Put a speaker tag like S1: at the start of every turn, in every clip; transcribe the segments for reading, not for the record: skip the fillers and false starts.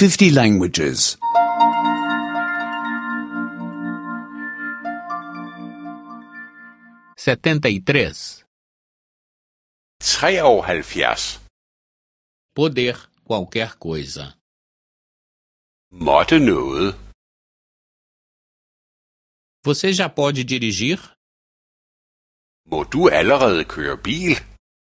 S1: 50 languages.
S2: 73.
S3: 73.
S2: Poder qualquer coisa.
S3: Måtte noget.
S2: Você já pode dirigir?
S3: Må du allerede køre bil?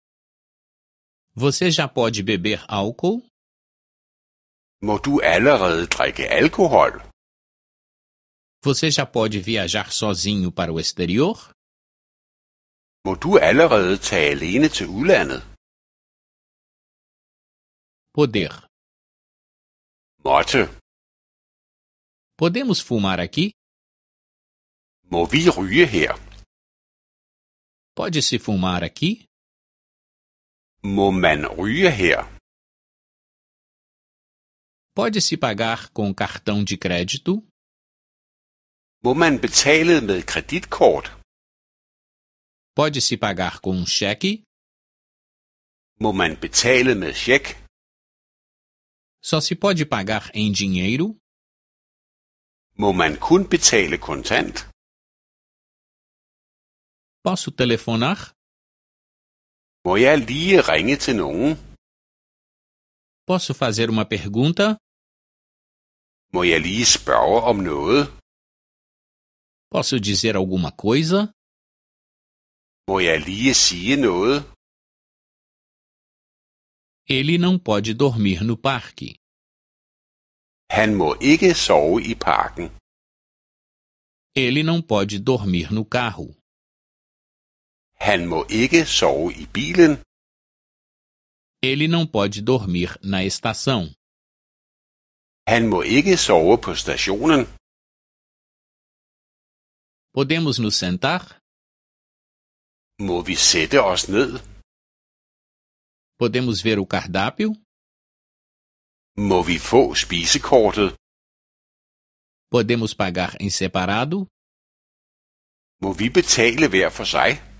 S2: Você já pode beber álcool?
S3: Må du allerede drikke alkohol?
S2: Você já pode viajar sozinho para o exterior?
S3: Må du allerede tage alene til udlandet?
S2: Poder.
S3: Måtte.
S2: Podemos fumar aqui?
S3: Må vi ryge her?
S2: Pode-se fumar aqui?
S3: Må man ryge her?
S2: Pode-se pagar com cartão de crédito?
S3: Må man betale med kreditkort?
S2: Pode-se pagar com um cheque?
S3: Må man betale med check?
S2: Só se pode pagar em dinheiro?
S3: Må man kun betale kontant?
S2: Posso telefonar?
S3: Må jeg lige ringe til nogen?
S2: Posso fazer uma pergunta?
S3: Må jeg lige spørge om noget?
S2: Posso dizer alguma coisa?
S3: Må jeg lige sige noget?
S2: Ele não pode dormir no parque.
S3: Han må ikke sove i parken.
S2: Ele não pode dormir no carro.
S3: Han må ikke sove i bilen.
S2: Ele não pode dormir na estação.
S3: Han må ikke sove på stationen.
S2: Podemos nos sentar?
S3: Må vi sætte os ned?
S2: Podemos ver o cardápio?
S3: Må vi få spisekortet?
S2: Podemos pagar em separado?
S3: Må vi betale hver for sig?